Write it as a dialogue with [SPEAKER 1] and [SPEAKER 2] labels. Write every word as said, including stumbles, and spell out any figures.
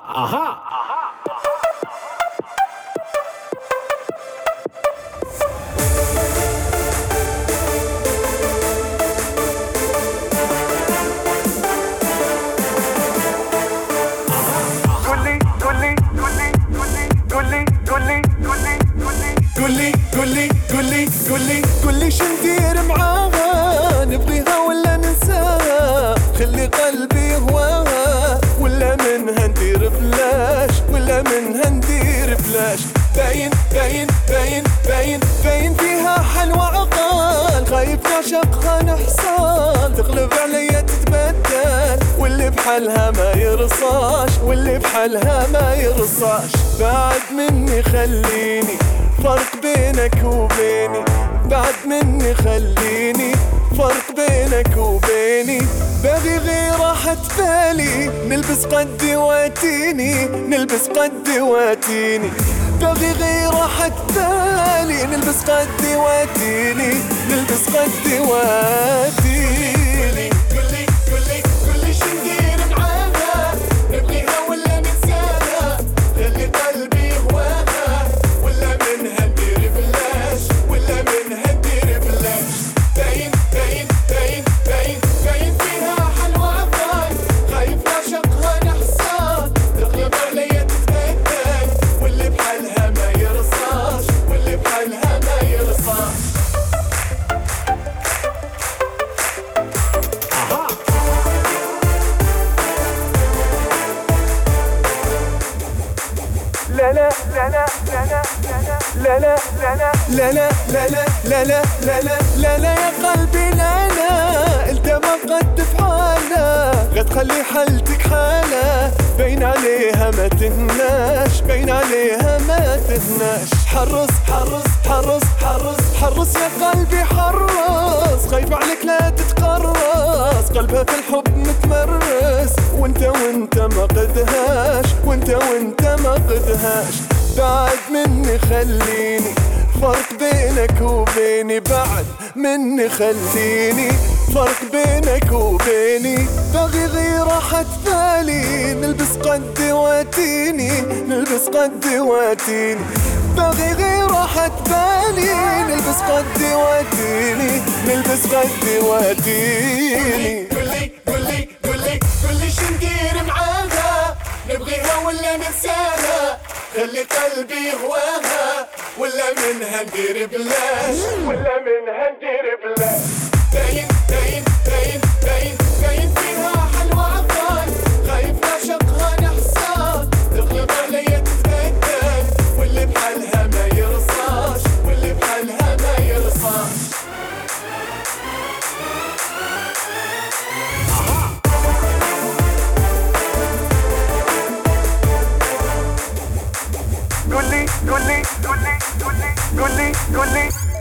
[SPEAKER 1] اها.
[SPEAKER 2] قولي قولي قولي قولي قولي قولي قولي قولي قولي قولي قولي شندير معاها، نبغيها ولا ننساها؟ خلي قلبي يهواها ولا منها ندير بلاش، ولا منها ندير بلاش. باين باين باين باين باين فيها حلوة عقال، خايف نعشقها نحصل، تغلب عليا تتبدل، واللي بحالها ما يرصاش، واللي بحالها ما يرصاش. بعد مني خليني، فرق بينك وبيني، بعد مني خليني، فرق بينك وبيني. باغي غير راحة بالي، نلبس قدي واتيني، نلبس قدي واتيني. باغي غير راحة بالي، نلبس قدي واتيني، نلبس قدي واتيني. قولي قولي قولي شندير معاها، نبغيها ولا ننساها؟ خلي قلبي يهواها ولا منها ندير بلاش، ولا منها ندير بلاش. باين باين باين باين باين فيها حلوة عقال، خايف نعشقها نحصل، تغلب عليا تتبدل، واللي بحالها ما يرصاش، واللي بحالها ما يرصاش. لا لا لا لا لا لا لا لا لا لا لا لا لا لا لا لا لا لا يا قلبي لا لا، انت ما قد فعاله، غتخلي حالتك حاله، باين عليها ما تهناش، باين عليها ما تهناش. حرص حرص حرص حرص حرص يا قلبي حرص، خايف عليك لا تتقرص، قلبها في الحب متمرس، وانت وانت ما قدهاش، وانت وانت ما قدهاش. بعد مني خليني، فرق بينك وبيني، بعد مني خليني، فرق بينك وبيني. باغي غير راحة بالي، نلبس قدي واتيني، نلبس قدي واتيني. باغي غير راحة بالي، نلبس قدي واتيني، نلبس قدي واتيني. قولي قولي قولي قولي شندير معاها، نبغيها ولا ننساها؟ خلي قلبي يهواها ولا منها ندير بلاش، ولا منها ندير بلاش. باين باين باين باين باين فيها حلوة عقال، خايف نعشقها نحصل، تغلب عليا تتبدل، واللي بحالها ما يرصاش، واللي بحالها ما يرصاش. قولي قولي قولي قولي قولي قولي